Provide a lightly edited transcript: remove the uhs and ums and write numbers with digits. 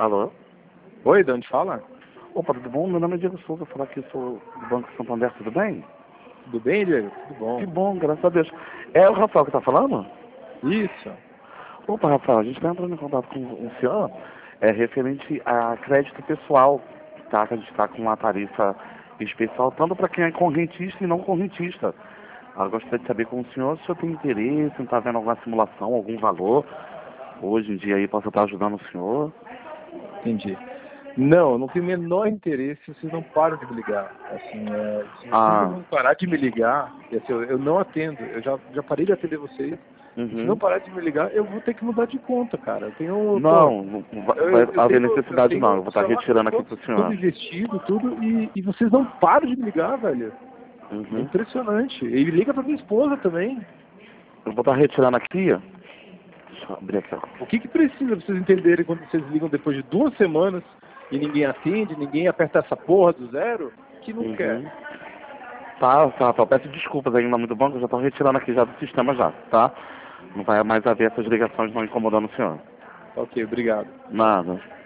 Alô? Oi, de onde fala? Opa, tudo bom? Meu nome é Diego Souza, falar aqui, sou do Banco Santander, tudo bem? Tudo bem, Diego? Tudo Que bom. bom, graças a Deus. É o Rafael que tá falando? Isso. Opa, Rafael, a gente está entrando em contato com o senhor, referente a crédito pessoal, tá? Que a gente está com uma tarifa especial, tanto para quem é correntista e não correntista. Eu gostaria de saber com o senhor tem interesse em estar vendo alguma simulação, algum valor, hoje em dia aí possa estar ajudando o senhor. Entendi. Não, eu não tenho o menor interesse, vocês não param de me ligar. Assim, se vocês não parar de me ligar, assim, eu não atendo, eu já parei de atender vocês. E se não parar de me ligar, eu vou ter que mudar de conta, cara. Eu tenho, Não vai haver necessidade não, eu vou estar sei lá, retirando aqui pro tudo senhor. investido, tudo, e vocês não param de me ligar, velho. É Uhum. impressionante. E liga pra minha esposa também. Eu vou estar retirando aqui, ó. Deixa eu abrir aqui, ó. O que precisa pra vocês entenderem quando vocês ligam depois de 2 semanas e ninguém atende, ninguém aperta essa porra do zero, que não quer. Tá, Rafael, peço desculpas aí em nome do banco, eu já estou retirando aqui já do sistema já, tá? Não vai mais haver essas ligações não incomodando o senhor. Ok, obrigado. Nada.